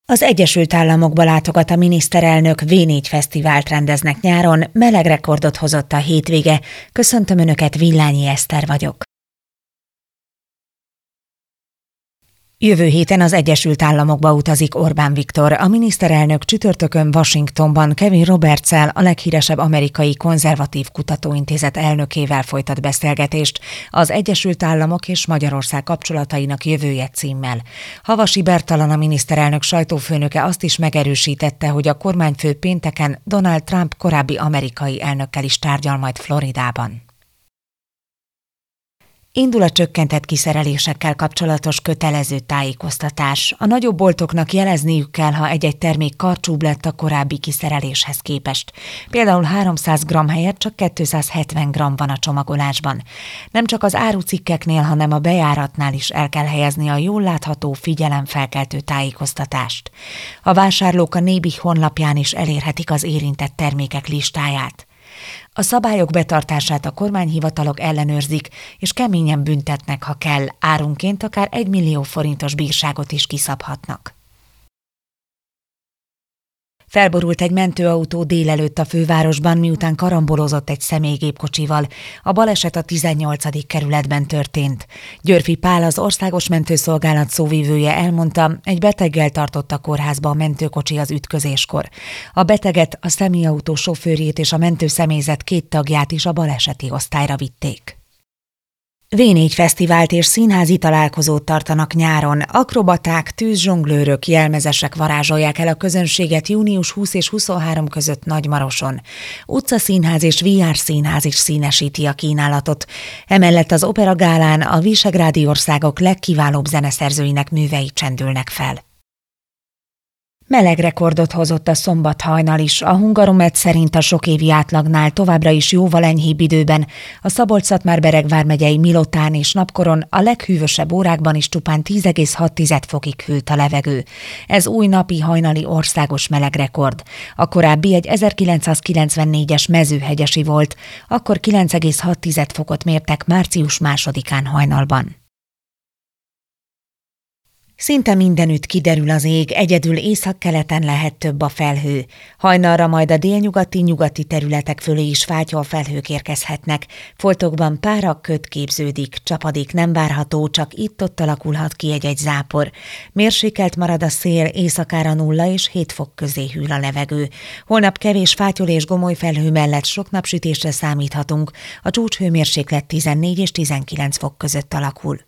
Az Egyesült Államokba látogat a miniszterelnök, V4 fesztivált rendeznek nyáron, meleg rekordot hozott a hétvége. Köszöntöm Önöket, Villányi Eszter vagyok. Jövő héten az Egyesült Államokba utazik Orbán Viktor. A miniszterelnök csütörtökön Washingtonban Kevin Roberts-szel, a leghíresebb amerikai konzervatív kutatóintézet elnökével folytat beszélgetést az Egyesült Államok és Magyarország kapcsolatainak jövője címmel. Havasi Bertalan, a miniszterelnök sajtófőnöke azt is megerősítette, hogy a kormányfő pénteken Donald Trump korábbi amerikai elnökkel is tárgyal majd Floridában. Indul a csökkentett kiszerelésekkel kapcsolatos kötelező tájékoztatás. A nagyobb boltoknak jelezniük kell, ha egy-egy termék karcsúbb lett a korábbi kiszereléshez képest. Például 300 g helyett csak 270 g van a csomagolásban. Nem csak az árucikkeknél, hanem a bejáratnál is el kell helyezni a jól látható, figyelemfelkeltő tájékoztatást. A vásárlók a Nébih honlapján is elérhetik az érintett termékek listáját. A szabályok betartását a kormányhivatalok ellenőrzik, és keményen büntetnek, ha kell, árunként akár 1 millió forintos bírságot is kiszabhatnak. Felborult egy mentőautó délelőtt a fővárosban, miután karambolozott egy személygépkocsival. A baleset a 18. kerületben történt. Györfi Pál, az Országos Mentőszolgálat szóvivője elmondta, egy beteggel tartott a kórházba a mentőkocsi az ütközéskor. A beteget, a személyautó sofőrjét és a mentőszemélyzet 2 tagját is a baleseti osztályra vitték. V4 fesztivált és színházi találkozót tartanak nyáron. Akrobaták, tűzzsonglőrök, jelmezesek varázsolják el a közönséget június 20 és 23 között Nagymaroson. Utcaszínház és VR színház is színesíti a kínálatot. Emellett az Opera Gálán a visegrádi országok legkiválóbb zeneszerzőinek művei csendülnek fel. Meleg rekordot hozott a szombathajnal is. A Hungaromet szerint a sokévi átlagnál továbbra is jóval enyhébb időben. A Szabolcs-Szatmár-Bereg vármegyei Milotán és Napkoron a leghűvösebb órákban is csupán 10,6 fokig hűlt a levegő. Ez új napi hajnali országos melegrekord. A korábbi egy 1994-es Mezőhegyesi volt, akkor 9,6 fokot mértek március 2-án hajnalban. Szinte mindenütt kiderül az ég, egyedül északkeleten lehet több a felhő. Hajnalra majd a délnyugati-nyugati területek fölé is fátyolfelhők érkezhetnek. Foltokban párakköd képződik, csapadék nem várható, csak itt-ott alakulhat ki egy-egy zápor. Mérsékelt marad a szél, éjszakára 0 és 7 fok közé hűl a levegő. Holnap kevés fátyol és gomolyfelhő mellett sok napsütésre számíthatunk, a csúcshőmérséklet 14 és 19 fok között alakul.